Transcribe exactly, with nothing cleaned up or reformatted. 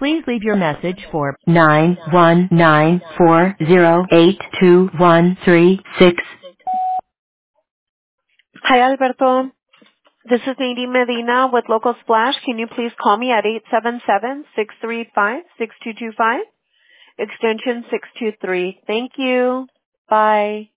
Please leave your message for nine one nine four zero eight two one three six. Hi, Alberto. This is Nadine Medina with Local Splash. Can you please call me at eight seven seven, six three five, six two two five, extension six two three. Thank you. Bye.